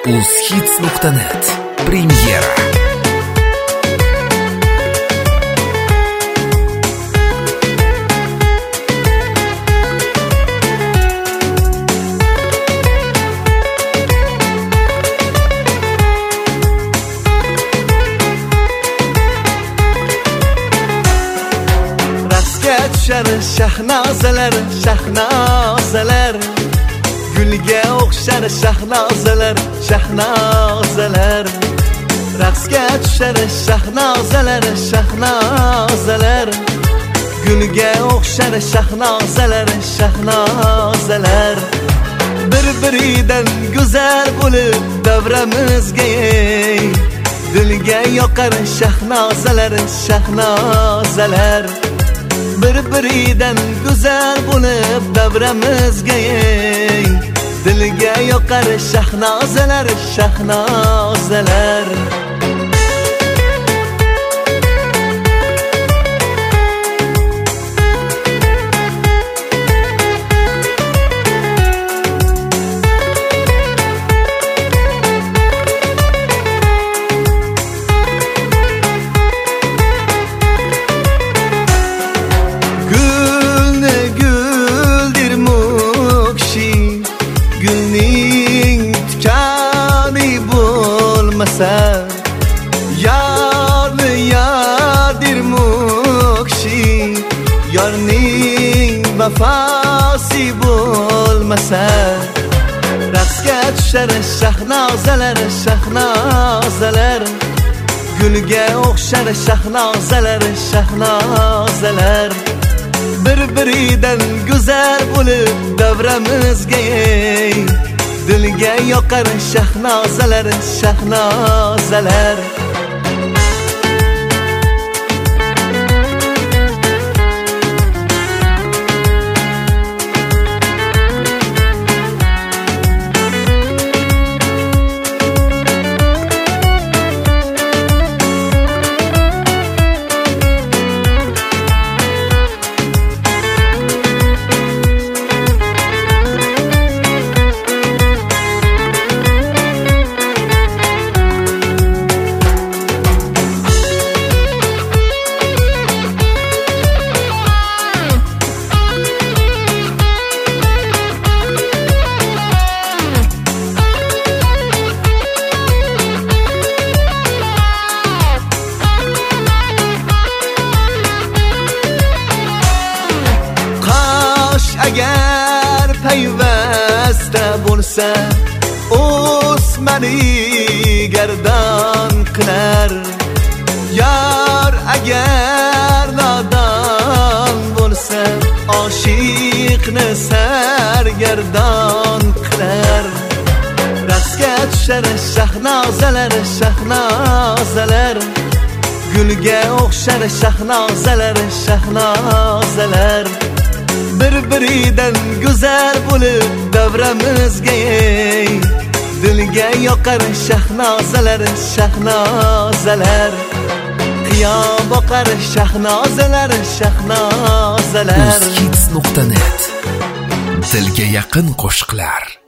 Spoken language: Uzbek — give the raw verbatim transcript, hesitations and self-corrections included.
uzhits nuqta net Premyera. Tushar shahnozalar, shahnozalar, gulga o'xshar shahnozalar, shahnozalar. Raqsga tushar shahnozalar, shahnozalar, gulga o'xshar shahnozalar, shahnozalar. Bir-biridan go'zal bo'lib davramizga dilga yoqar shahnozalar, shahnozalar. Bir-biridan go'zal bo'lib davramizga dilga yoqar shahnozalar, shahnozalar. Yarni yardir mukshi, yarning vafasi bo'lmasa. Raqsga tushar shahnozalar, shahnozalar, gulga o'xshar shahnozalar, shahnozalar. Bir-biridan go'zal bo'lib davramizga dilga yoqar shahnozalar, shahnozalar. Agar payvasta bo'lsa, o'smani gardan qilar. Yar agar nodon bo'lsa, oshiqni sargardon qilar. Raqsga tushar shahnozalar, shahnozalar, gulga o'xshar shahnozalar, shahnozalar. Bir-biridan go'zal bo'lib davramizga dilga yoqar shahnozalar, shahnozalar. Qiyom boqar shahnozalar, shahnozalar. uzhits nuqta net Dilga yaqin qo'shiqlar.